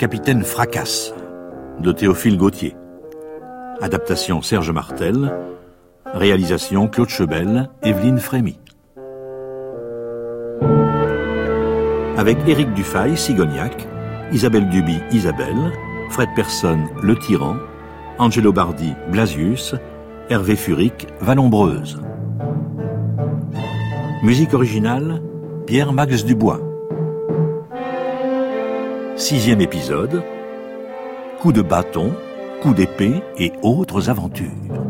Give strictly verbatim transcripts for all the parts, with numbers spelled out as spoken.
capitaine Fracasse de Théophile Gautier. Adaptation Serge Martel. Réalisation Claude Chebel, Evelyne Frémy. Avec Éric Dufay, Sigognac, Isabelle Duby, Isabelle, Fred Persson, Le Tyran, Angelo Bardi, Blasius, Hervé Furic, Vallombreuse. Musique originale, Pierre-Max Dubois. Sixième épisode, coup de bâton, coup d'épée et autres aventures.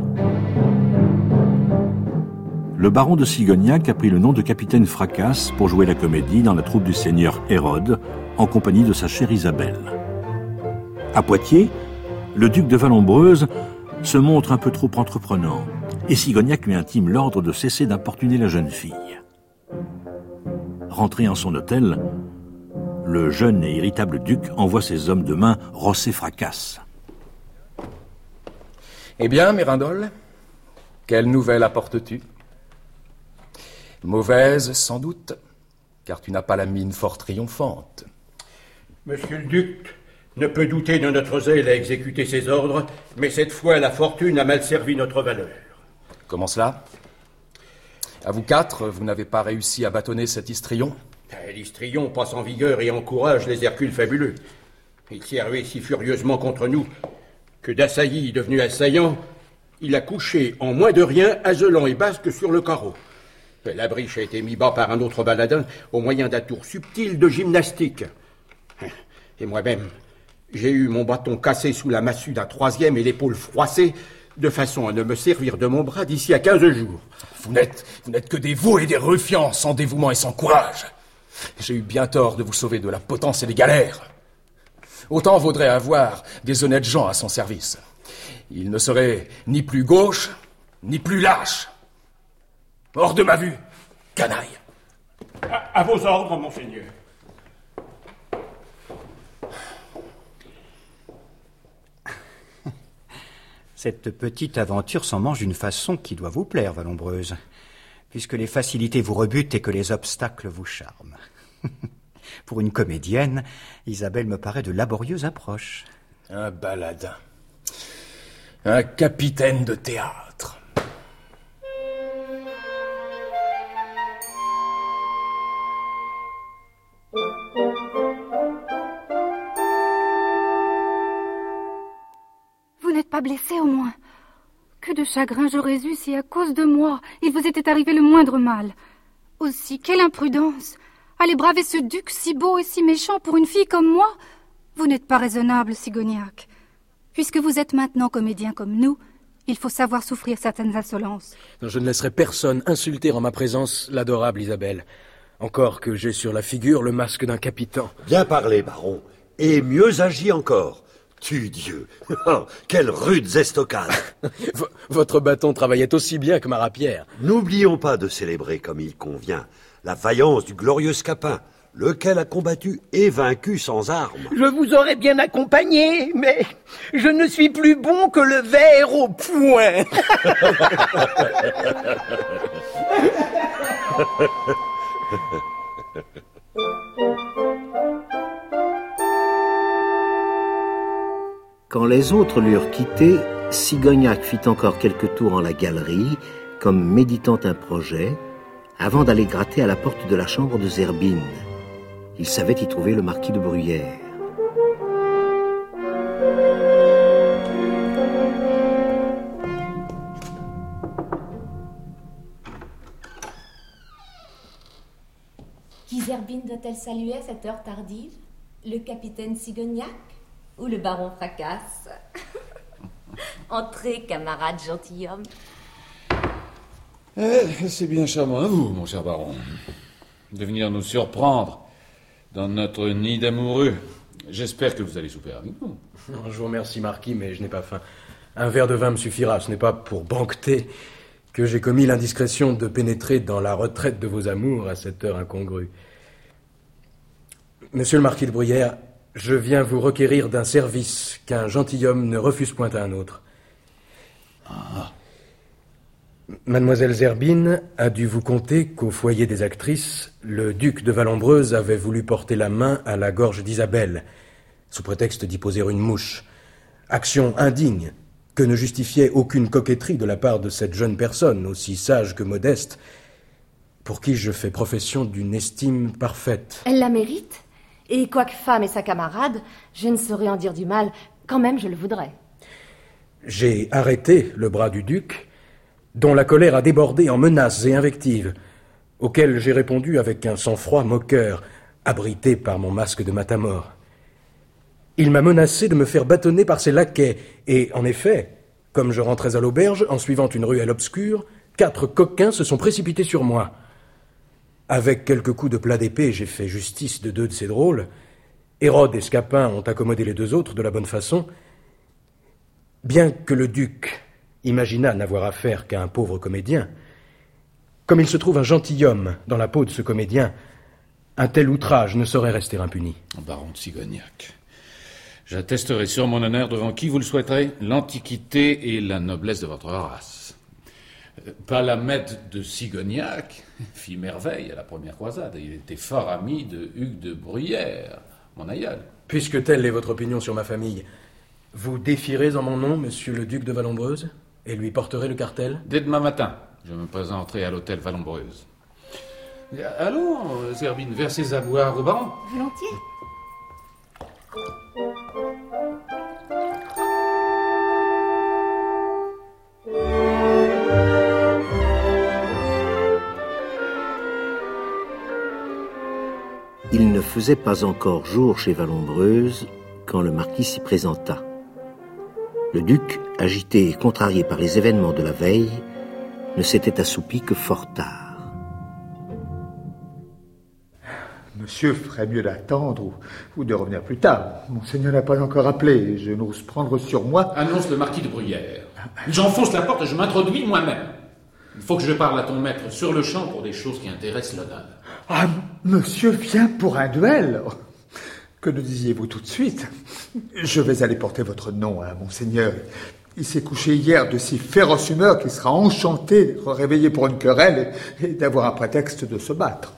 Le baron de Sigognac a pris le nom de capitaine Fracasse pour jouer la comédie dans la troupe du seigneur Hérode, en compagnie de sa chère Isabelle. À Poitiers, le duc de Vallombreuse se montre un peu trop entreprenant, et Sigognac lui intime l'ordre de cesser d'importuner la jeune fille. Rentré en son hôtel, le jeune et irritable duc envoie ses hommes de main rosser Fracasse. Eh bien, Mirindole, quelle nouvelle apportes-tu ? Mauvaise, sans doute, car tu n'as pas la mine fort triomphante. Monsieur le duc ne peut douter de notre zèle à exécuter ses ordres, mais cette fois, la fortune a mal servi notre valeur. Comment cela ? À vous quatre, vous n'avez pas réussi à bâtonner cet histrion ? L'histrion passe en vigueur et encourage les Hercules fabuleux. Il s'est armé si furieusement contre nous que d'assailli devenu assaillant, il a couché en moins de rien Azelan et Basque sur le carreau. La briche a été mise bas par un autre baladin au moyen d'un tour subtil de gymnastique. Et moi-même, j'ai eu mon bâton cassé sous la massue d'un troisième et l'épaule froissée, de façon à ne me servir de mon bras d'ici à quinze jours. Vous n'êtes, vous n'êtes que des veaux et des ruffians, sans dévouement et sans courage. J'ai eu bien tort de vous sauver de la potence et des galères. Autant vaudrait avoir des honnêtes gens à son service. Il ne serait ni plus gauche, ni plus lâche. Hors de ma vue, canaille. À, à vos ordres, monseigneur. Cette petite aventure s'en mange d'une façon qui doit vous plaire, Vallombreuse, puisque les facilités vous rebutent et que les obstacles vous charment. Pour une comédienne, Isabelle me paraît de laborieuse approche. Un baladin. Un capitaine de théâtre. Vous n'êtes pas blessé au moins? Que de chagrin j'aurais eu si à cause de moi, il vous était arrivé le moindre mal. Aussi, quelle imprudence! Aller braver ce duc si beau et si méchant pour une fille comme moi? Vous n'êtes pas raisonnable, Sigognac. Puisque vous êtes maintenant comédien comme nous, il faut savoir souffrir certaines insolences. Je ne laisserai personne insulter en ma présence l'adorable Isabelle. Encore que j'ai sur la figure le masque d'un capitan. Bien parlé, baron. Et mieux agi encore. Tu Dieu. Oh, quelle rude estocade. V- Votre bâton travaillait aussi bien que ma rapière. N'oublions pas de célébrer comme il convient la vaillance du glorieux Scapin, lequel a combattu et vaincu sans armes. Je vous aurais bien accompagné, mais je ne suis plus bon que le ver au poing. Quand les autres l'eurent quitté, Sigognac fit encore quelques tours en la galerie, comme méditant un projet, avant d'aller gratter à la porte de la chambre de Zerbine. Il savait y trouver le marquis de Bruyères. Qui Zerbine doit-elle saluer à cette heure tardive? Le capitaine Sigognac ou le baron Fracasse? Entrez, camarade gentilhomme. Eh, c'est bien charmant à vous, mon cher baron, de venir nous surprendre dans notre nid d'amoureux. J'espère que vous allez souper avec nous. Je vous remercie, marquis, mais je n'ai pas faim. Un verre de vin me suffira. Ce n'est pas pour banqueter que j'ai commis l'indiscrétion de pénétrer dans la retraite de vos amours à cette heure incongrue. Monsieur le marquis de Bruyères, je viens vous requérir d'un service qu'un gentilhomme ne refuse point à un autre. Ah. Mademoiselle Zerbine a dû vous conter qu'au foyer des actrices, le duc de Vallombreuse avait voulu porter la main à la gorge d'Isabelle, sous prétexte d'y poser une mouche. Action indigne, que ne justifiait aucune coquetterie de la part de cette jeune personne, aussi sage que modeste, pour qui je fais profession d'une estime parfaite. Elle la mérite, et quoique femme et sa camarade, je ne saurais en dire du mal, quand même je le voudrais. J'ai arrêté le bras du duc, dont la colère a débordé en menaces et invectives, auxquelles j'ai répondu avec un sang-froid moqueur, abrité par mon masque de matamor. Il m'a menacé de me faire bâtonner par ses laquais, et en effet, comme je rentrais à l'auberge, en suivant une ruelle obscure, quatre coquins se sont précipités sur moi. Avec quelques coups de plat d'épée, j'ai fait justice de deux de ces drôles. Hérode et Scapin ont accommodé les deux autres de la bonne façon. Bien que le duc imaginât n'avoir affaire qu'à un pauvre comédien, comme il se trouve un gentilhomme dans la peau de ce comédien, un tel outrage ne saurait rester impuni. Baron de Sigognac, j'attesterai sur mon honneur devant qui vous le souhaiterez l'antiquité et la noblesse de votre race. Palamède de Sigognac fit merveille à la première croisade. Il était fort ami de Hugues de Bruyères, mon aïeul. Puisque telle est votre opinion sur ma famille, vous défierez en mon nom monsieur le duc de Vallombreuse et lui porterez le cartel? Dès demain matin, je me présenterai à l'hôtel Vallombreuse. Allons, Zerbine, versez à boire au baron. Volontiers. Il ne faisait pas encore jour chez Vallombreuse quand le marquis s'y présenta. Le duc, agité et contrarié par les événements de la veille, ne s'était assoupi que fort tard. Monsieur ferait mieux d'attendre ou, ou de revenir plus tard. Monseigneur n'a pas encore appelé et je n'ose prendre sur moi... Annonce le marquis de Bruyères. J'enfonce la porte et je m'introduis moi-même. Il faut que je parle à ton maître sur le champ pour des choses qui intéressent l'honneur. Ah, monsieur vient pour un duel. Que ne disiez-vous tout de suite? Je vais aller porter votre nom à monseigneur. Il s'est couché hier de si féroce humeur qu'il sera enchanté d'être réveillé pour une querelle et, et d'avoir un prétexte de se battre.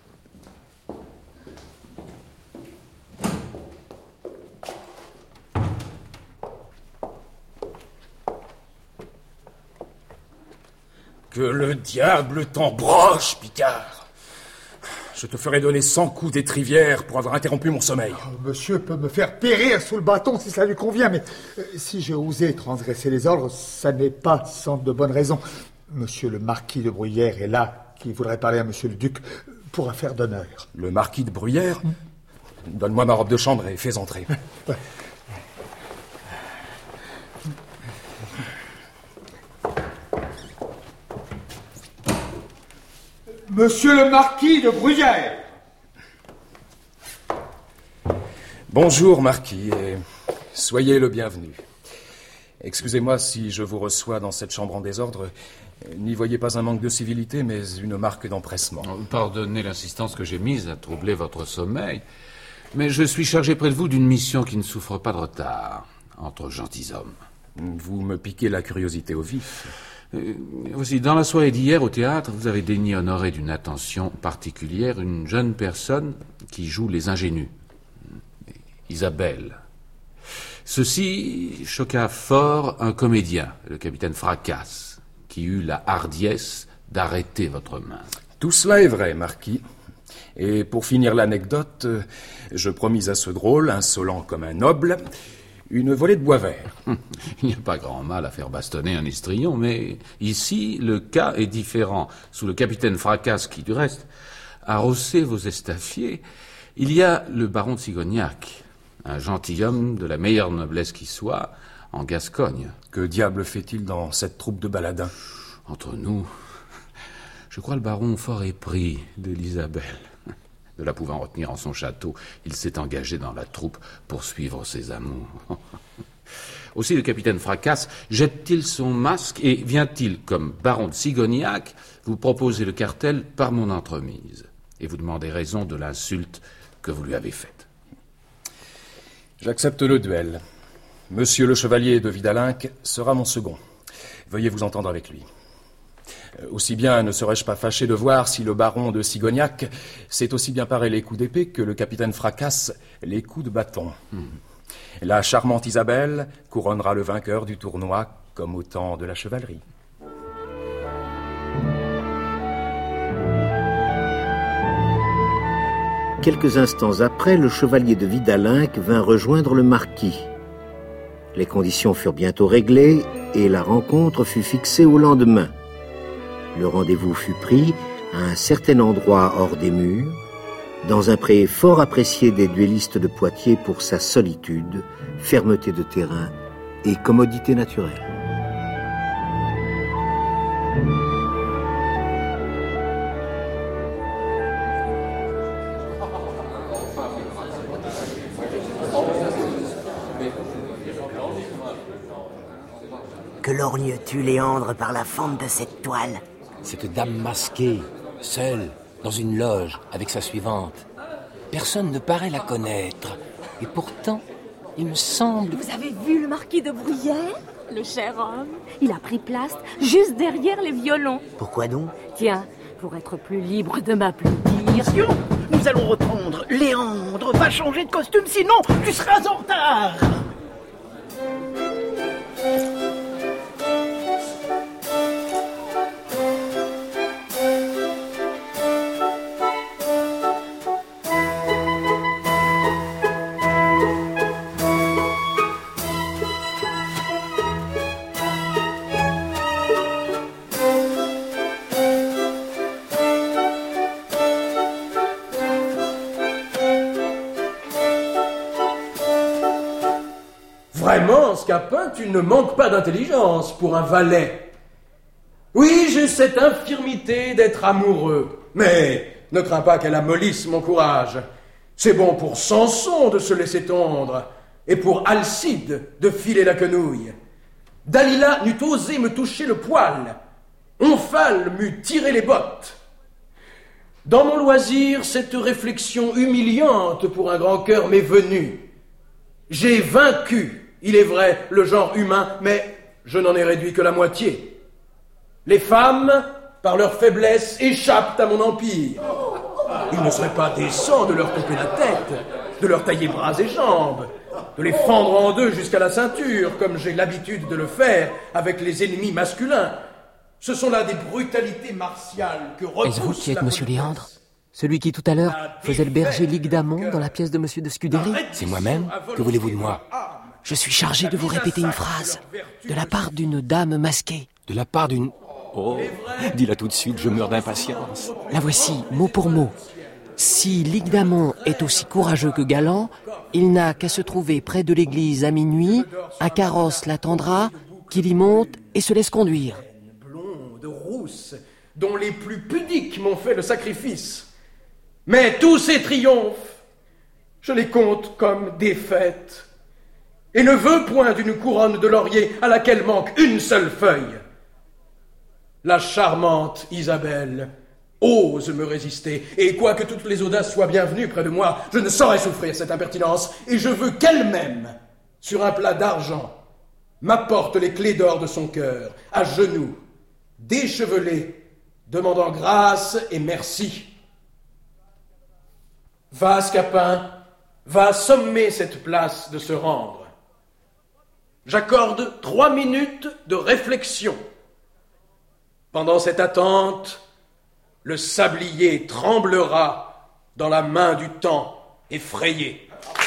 Que le diable t'embroche, Picard. Je te ferai donner cent coups d'étrivière pour avoir interrompu mon sommeil. Oh, monsieur peut me faire périr sous le bâton si ça lui convient, mais euh, si j'ai osé transgresser les ordres, ça n'est pas sans de bonnes raisons. Monsieur le marquis de Bruyères est là, qui voudrait parler à monsieur le duc pour affaire d'honneur. Le marquis de Bruyères mmh. Donne-moi ma robe de chambre et fais entrer. Ouais. Monsieur le marquis de Bruyères. Bonjour, marquis, et soyez le bienvenu. Excusez-moi si je vous reçois dans cette chambre en désordre. N'y voyez pas un manque de civilité, mais une marque d'empressement. Pardonnez l'insistance que j'ai mise à troubler votre sommeil, mais je suis chargé près de vous d'une mission qui ne souffre pas de retard, entre gentilshommes. Vous me piquez la curiosité au vif. Euh, aussi, dans la soirée d'hier au théâtre, vous avez daigné honorer d'une attention particulière une jeune personne qui joue les ingénus, Isabelle. Ceci choqua fort un comédien, le capitaine Fracasse, qui eut la hardiesse d'arrêter votre main. Tout cela est vrai, marquis. Et pour finir l'anecdote, je promis à ce drôle, insolent comme un noble, une volée de bois vert. Il n'y a pas grand mal à faire bastonner un histrion, mais ici, le cas est différent. Sous le capitaine Fracasse, qui, du reste, a rossé vos estaffiers, il y a le baron de Sigognac, un gentilhomme de la meilleure noblesse qui soit, en Gascogne. Que diable fait-il dans cette troupe de baladins? Entre nous, je crois le baron fort épris de l'Isabelle. Ne la pouvant retenir en son château, il s'est engagé dans la troupe pour suivre ses amours. Aussi, le capitaine Fracasse jette-t-il son masque et vient-il, comme baron de Sigognac, vous proposer le cartel par mon entremise et vous demander raison de l'insulte que vous lui avez faite. J'accepte le duel. Monsieur le chevalier de Vidalinck sera mon second. Veuillez vous entendre avec lui. Aussi bien ne serais-je pas fâché de voir si le baron de Sigognac sait aussi bien parer les coups d'épée que le capitaine Fracasse les coups de bâton. Hmm. La charmante Isabelle couronnera le vainqueur du tournoi comme au temps de la chevalerie. Quelques instants après, le chevalier de Vidalinck vint rejoindre le marquis. Les conditions furent bientôt réglées et la rencontre fut fixée au lendemain. Le rendez-vous fut pris à un certain endroit hors des murs, dans un pré fort apprécié des duellistes de Poitiers pour sa solitude, fermeté de terrain et commodité naturelle. Que lorgnes-tu, Léandre, par la fente de cette toile? Cette dame masquée, seule, dans une loge, avec sa suivante. Personne ne paraît la connaître. Et pourtant, il me semble... Vous avez vu le marquis de Bruyères? Le cher homme. Il a pris place juste derrière les violons. Pourquoi donc? Tiens, pour être plus libre de m'applaudir. Nous allons répondre. Léandre, va changer de costume, sinon tu seras en retard. Vraiment, Scapin, tu ne manques pas d'intelligence pour un valet. Oui, j'ai cette infirmité d'être amoureux, mais ne crains pas qu'elle amollisse mon courage. C'est bon pour Samson de se laisser tondre, et pour Alcide de filer la quenouille. Dalila n'eût osé me toucher le poil, Omphale m'eût tiré les bottes. Dans mon loisir, cette réflexion humiliante pour un grand cœur m'est venue. J'ai vaincu, il est vrai, le genre humain, mais je n'en ai réduit que la moitié. Les femmes, par leur faiblesse, échappent à mon empire. Il ne serait pas décent de leur couper la tête, de leur tailler bras et jambes, de les fendre en deux jusqu'à la ceinture, comme j'ai l'habitude de le faire avec les ennemis masculins. Ce sont là des brutalités martiales que repousse... Est-ce vous qui êtes monsieur Léandre? Celui qui tout à l'heure faisait le berger Ligdamon dans la pièce de monsieur de Scudéry? C'est moi-même. Que voulez-vous de moi? Je suis chargé de vous répéter une phrase, de la part d'une dame masquée. De la part d'une... Oh, dis-la tout de suite, je meurs d'impatience. La voici, mot pour mot. Si Ligdamon est aussi courageux que galant, il n'a qu'à se trouver près de l'église à minuit, un carrosse l'attendra, qu'il y monte et se laisse conduire. Blonde, rousse, dont les plus pudiques m'ont fait le sacrifice. Mais tous ces triomphes, je les compte comme défaites, et ne veux point d'une couronne de laurier à laquelle manque une seule feuille. La charmante Isabelle ose me résister, et quoique toutes les audaces soient bienvenues près de moi, je ne saurais souffrir cette impertinence, et je veux qu'elle-même, sur un plat d'argent, m'apporte les clés d'or de son cœur, à genoux, déchevelée, demandant grâce et merci. Va, Scapin, va sommer cette place de se rendre. J'accorde trois minutes de réflexion. Pendant cette attente, le sablier tremblera dans la main du temps effrayé.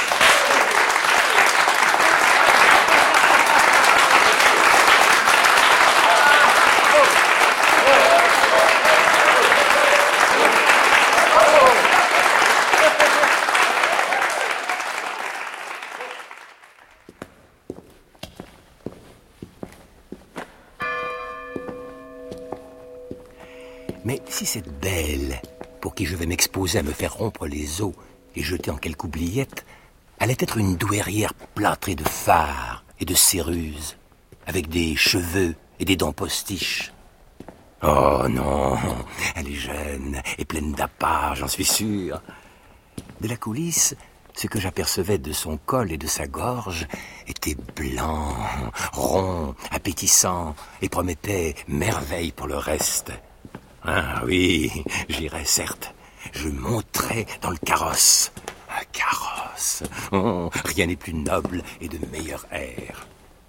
Mais si cette belle, pour qui je vais m'exposer à me faire rompre les os et jeter en quelque oubliette, allait être une douairière plâtrée de fard et de céruse, avec des cheveux et des dents postiches. Oh non, elle est jeune et pleine d'appât, j'en suis sûr. De la coulisse, ce que j'apercevais de son col et de sa gorge était blanc, rond, appétissant et promettait merveille pour le reste. Ah oui, j'irai certes. Je monterai dans le carrosse. Un carrosse. grâce. Oh, rien n'est plus noble et de meilleur air.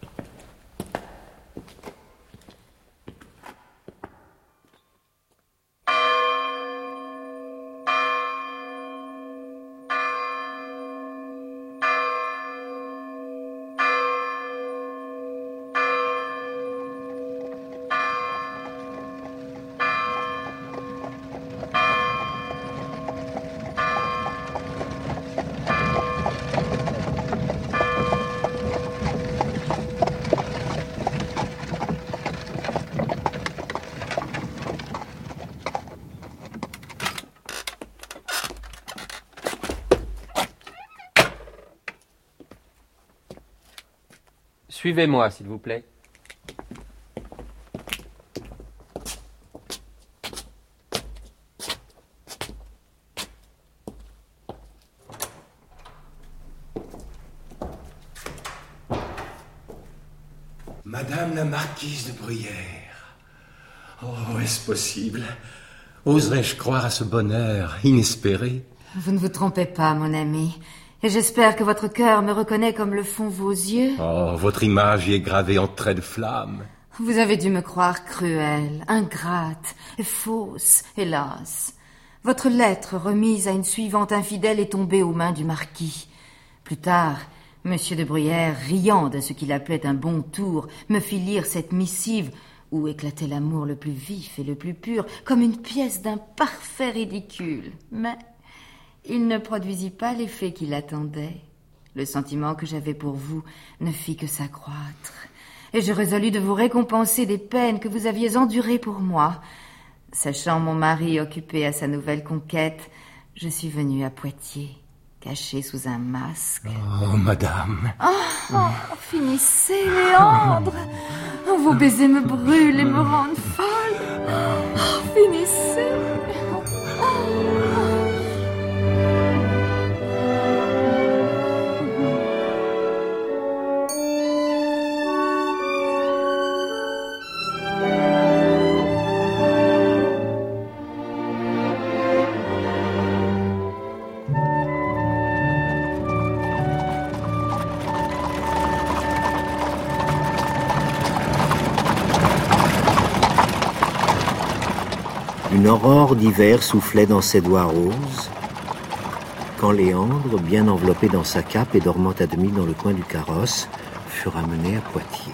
Suivez-moi, s'il vous plaît. Madame la marquise de Bruyères. Oh, est-ce possible? Oserais-je croire à ce bonheur inespéré? Vous ne vous trompez pas, mon ami. Et j'espère que votre cœur me reconnaît comme le font vos yeux. Oh, votre image y est gravée en traits de flamme. Vous avez dû me croire cruelle, ingrate et fausse, hélas. Votre lettre remise à une suivante infidèle est tombée aux mains du marquis. Plus tard, Monsieur de Bruyères, riant de ce qu'il appelait un bon tour, me fit lire cette missive où éclatait l'amour le plus vif et le plus pur, comme une pièce d'un parfait ridicule. Mais il ne produisit pas l'effet qu'il attendait. Le sentiment que j'avais pour vous ne fit que s'accroître. Et je résolus de vous récompenser des peines que vous aviez endurées pour moi. Sachant mon mari occupé à sa nouvelle conquête, je suis venue à Poitiers, cachée sous un masque. Oh, madame. Oh, oh finissez, Léandre. Oh, vos baisers me brûlent et me rendent folle. Oh, finissez. Une aurore d'hiver soufflait dans ses doigts roses, quand Léandre, bien enveloppé dans sa cape et dormant à demi dans le coin du carrosse, fut ramené à Poitiers.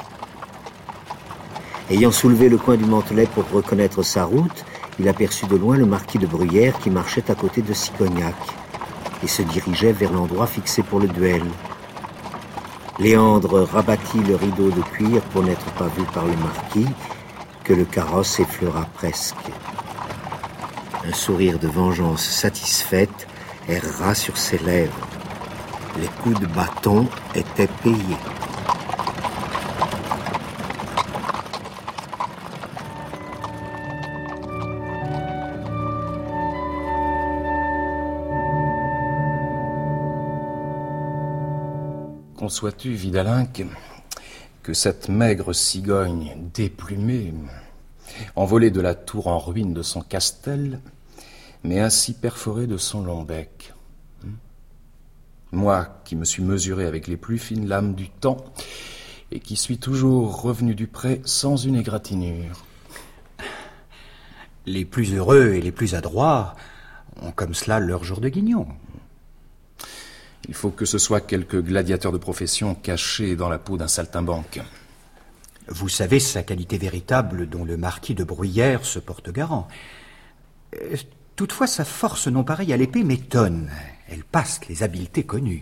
Ayant soulevé le coin du mantelet pour reconnaître sa route, il aperçut de loin le marquis de Bruyères qui marchait à côté de Sigognac et se dirigeait vers l'endroit fixé pour le duel. Léandre rabattit le rideau de cuir pour n'être pas vu par le marquis, que le carrosse effleura presque. Un sourire de vengeance satisfaite erra sur ses lèvres. Les coups de bâton étaient payés. Conçois-tu, Vidalinck, que cette maigre cigogne déplumée, envolée de la tour en ruine de son castel, mais ainsi perforée de son long bec. Moi, qui me suis mesuré avec les plus fines lames du temps, et qui suis toujours revenu du pré sans une égratignure. Les plus heureux et les plus adroits ont comme cela leur jour de guignon. Il faut que ce soit quelque gladiateur de profession caché dans la peau d'un saltimbanque. Vous savez sa qualité véritable dont le marquis de Bruyères se porte garant. Toutefois, sa force non pareille à l'épée m'étonne. Elle passe les habiletés connues.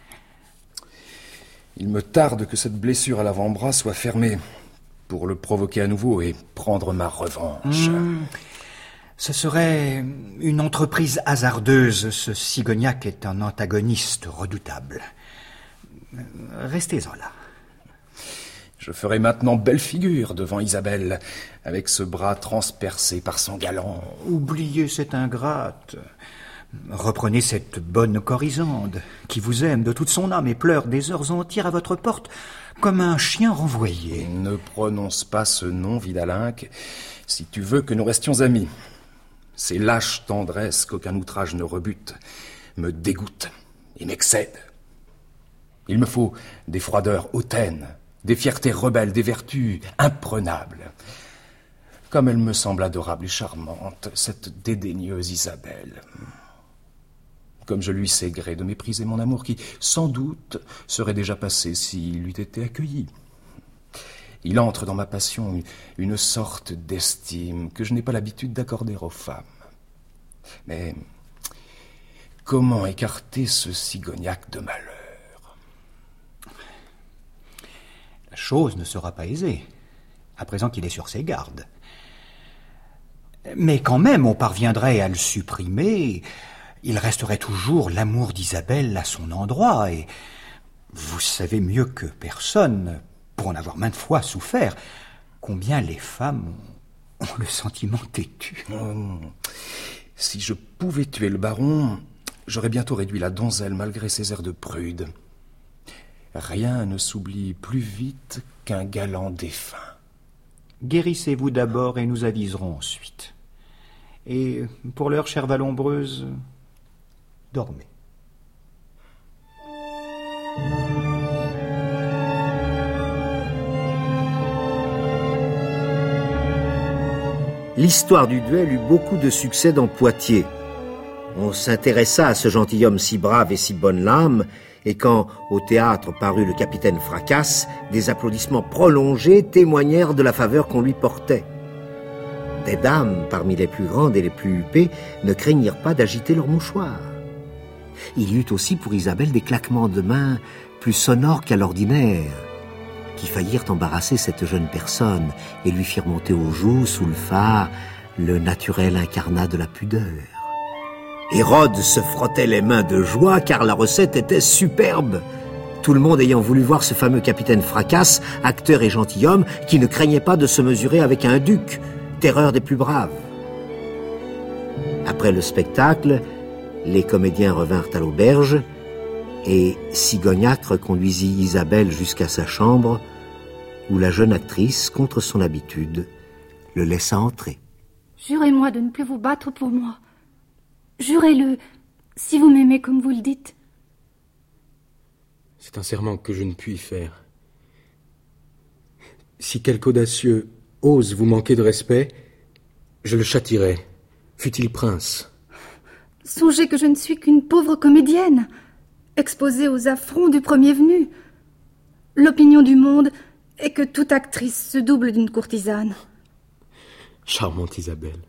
Il me tarde que cette blessure à l'avant-bras soit fermée pour le provoquer à nouveau et prendre ma revanche. Mmh. Ce serait une entreprise hasardeuse. Ce Sigognac est un antagoniste redoutable. Restez-en là. Je ferai maintenant belle figure devant Isabelle, avec ce bras transpercé par son galant. Oubliez cette ingrate. Reprenez cette bonne Corisande, qui vous aime de toute son âme et pleure des heures entières à votre porte, comme un chien renvoyé. Ne prononce pas ce nom, Vidalinck, si tu veux que nous restions amis. Ces lâches tendresses qu'aucun outrage ne rebute me dégoûtent et m'excède. Il me faut des froideurs hautaines, des fiertés rebelles, des vertus imprenables. Comme elle me semble adorable et charmante, cette dédaigneuse Isabelle. Comme je lui sais gré de mépriser mon amour qui, sans doute, serait déjà passé s'il eût été accueilli. Il entre dans ma passion une sorte d'estime que je n'ai pas l'habitude d'accorder aux femmes. Mais comment écarter ce Sigognac de malheur? La chose ne sera pas aisée, à présent qu'il est sur ses gardes. Mais quand même, on parviendrait à le supprimer. Il resterait toujours l'amour d'Isabelle à son endroit, et vous savez mieux que personne, pour en avoir maintes fois souffert, combien les femmes ont, ont le sentiment têtu. Oh, si je pouvais tuer le baron, j'aurais bientôt réduit la donzelle malgré ses airs de prude. Rien ne s'oublie plus vite qu'un galant défunt. Guérissez-vous d'abord et nous aviserons ensuite. Et pour l'heure, chère Vallombreuse, dormez. L'histoire du duel eut beaucoup de succès dans Poitiers. On s'intéressa à ce gentilhomme si brave et si bonne lame, et quand au théâtre parut le capitaine Fracasse, des applaudissements prolongés témoignèrent de la faveur qu'on lui portait. Des dames, parmi les plus grandes et les plus huppées, ne craignirent pas d'agiter leurs mouchoirs. Il y eut aussi pour Isabelle des claquements de mains plus sonores qu'à l'ordinaire, qui faillirent embarrasser cette jeune personne et lui firent monter aux joues, sous le fard, le naturel incarnat de la pudeur. Hérode se frottait les mains de joie car la recette était superbe. Tout le monde ayant voulu voir ce fameux capitaine Fracasse, acteur et gentilhomme, qui ne craignait pas de se mesurer avec un duc, terreur des plus braves. Après le spectacle, les comédiens revinrent à l'auberge et Sigognac reconduisit Isabelle jusqu'à sa chambre où la jeune actrice, contre son habitude, le laissa entrer. Jurez-moi de ne plus vous battre pour moi. Jurez-le, si vous m'aimez comme vous le dites. C'est un serment que je ne puis faire. Si quelque audacieux ose vous manquer de respect, je le châtierai, fût-il prince. Songez que je ne suis qu'une pauvre comédienne, exposée aux affronts du premier venu. L'opinion du monde est que toute actrice se double d'une courtisane. Charmante Isabelle.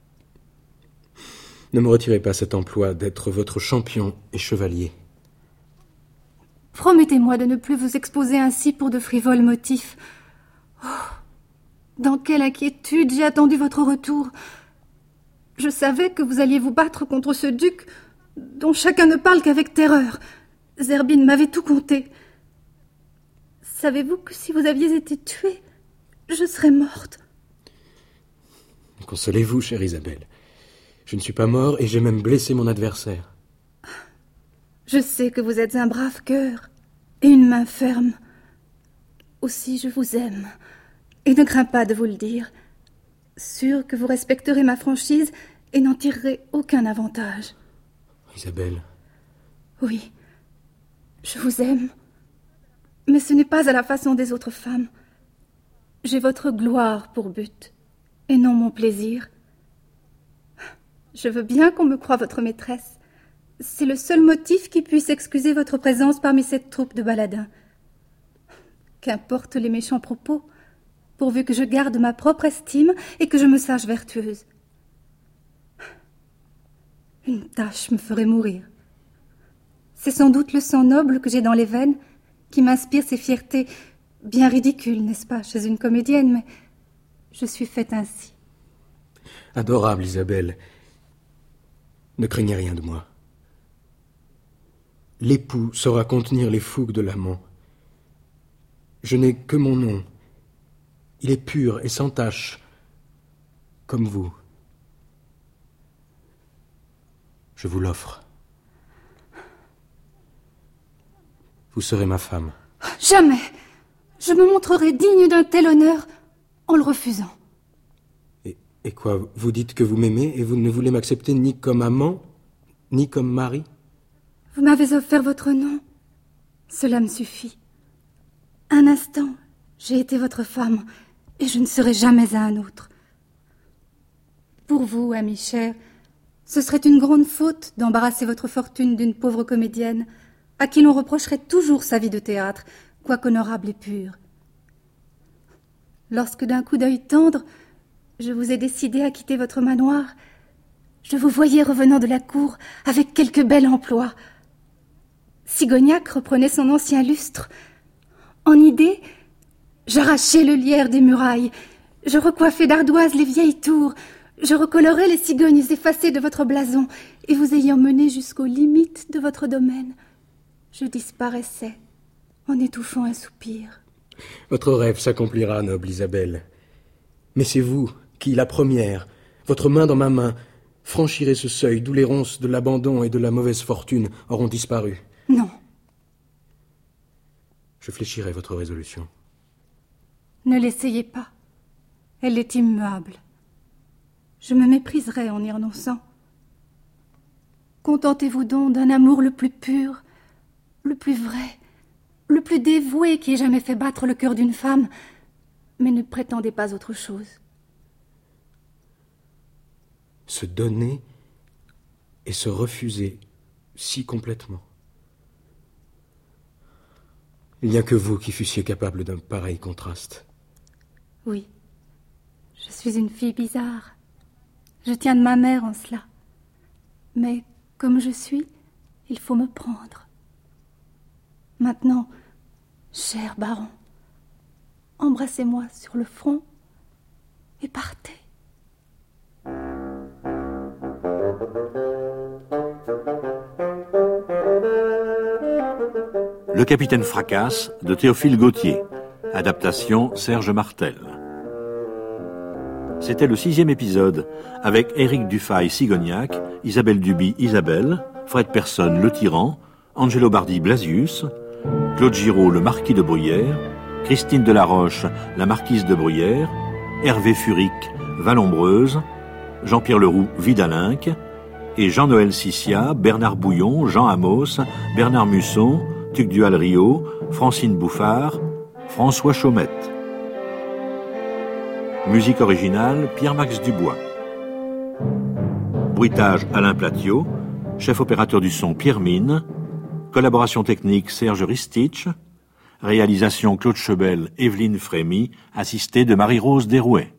Ne me retirez pas cet emploi d'être votre champion et chevalier. Promettez-moi de ne plus vous exposer ainsi pour de frivoles motifs. Oh, dans quelle inquiétude j'ai attendu votre retour. Je savais que vous alliez vous battre contre ce duc dont chacun ne parle qu'avec terreur. Zerbine m'avait tout conté. Savez-vous que si vous aviez été tuée, je serais morte? Consolez-vous, chère Isabelle. Je ne suis pas mort et j'ai même blessé mon adversaire. Je sais que vous êtes un brave cœur et une main ferme. Aussi je vous aime et ne crains pas de vous le dire. Sûr que vous respecterez ma franchise et n'en tirerez aucun avantage. Isabelle. Oui, je vous aime. Mais ce n'est pas à la façon des autres femmes. J'ai votre gloire pour but et non mon plaisir. Je veux bien qu'on me croie votre maîtresse. C'est le seul motif qui puisse excuser votre présence parmi cette troupe de baladins. Qu'importe les méchants propos, pourvu que je garde ma propre estime et que je me sache vertueuse. Une tâche me ferait mourir. C'est sans doute le sang noble que j'ai dans les veines qui m'inspire ces fiertés bien ridicules, n'est-ce pas, chez une comédienne, mais je suis faite ainsi. Adorable Isabelle. Ne craignez rien de moi. L'époux saura contenir les fougues de l'amant. Je n'ai que mon nom. Il est pur et sans tache, comme vous. Je vous l'offre. Vous serez ma femme. Jamais je me montrerai digne d'un tel honneur en le refusant. Et, et quoi, vous dites que vous m'aimez et vous ne voulez m'accepter ni comme amant, ni comme mari? Vous m'avez offert votre nom. Cela me suffit. Un instant, j'ai été votre femme, et je ne serai jamais à un autre. Pour vous, ami cher, ce serait une grande faute d'embarrasser votre fortune d'une pauvre comédienne à qui l'on reprocherait toujours sa vie de théâtre, quoique honorable et pure. Lorsque d'un coup d'œil tendre, je vous ai décidé à quitter votre manoir, je vous voyais revenant de la cour avec quelque bel emploi. Sigognac reprenait son ancien lustre. En idée, j'arrachais le lierre des murailles, je recoiffais d'ardoises les vieilles tours, je recolorais les cigognes effacées de votre blason, et vous ayant mené jusqu'aux limites de votre domaine, je disparaissais en étouffant un soupir. Votre rêve s'accomplira, noble Isabelle. Mais c'est vous qui, la première, votre main dans ma main, franchirez ce seuil d'où les ronces de l'abandon et de la mauvaise fortune auront disparu. Non. Je fléchirai votre résolution. Ne l'essayez pas. Elle est immuable. Je me mépriserais en y renonçant. Contentez-vous donc d'un amour le plus pur, le plus vrai, le plus dévoué qui ait jamais fait battre le cœur d'une femme, mais ne prétendez pas autre chose. Se donner et se refuser si complètement. Il n'y a que vous qui fussiez capable d'un pareil contraste. Oui, je suis une fille bizarre. Je tiens de ma mère en cela. Mais comme je suis, il faut me prendre. Maintenant, cher baron, embrassez-moi sur le front et partez. Le capitaine Fracasse de Théophile Gautier. Adaptation Serge Martel. C'était le sixième épisode, avec Éric Dufay Sigognac, Isabelle Duby Isabelle, Fred Persson le Tyran, Angelo Bardi Blasius, Claude Giraud le Marquis de Bruyères, Christine Delaroche la Marquise de Bruyères, Hervé Furic Vallombreuse, Jean-Pierre Leroux Vidalinck, et Jean-Noël Sissia, Bernard Bouillon, Jean Amos, Bernard Musson, Tugdual Rio, Francine Bouffard, François Chaumette. Musique originale, Pierre-Max Dubois. Bruitage, Alain Platiot. Chef opérateur du son, Pierre Mine. Collaboration technique, Serge Ristich. Réalisation, Claude Chebel, Evelyne Frémy, assistée de Marie-Rose Derouet.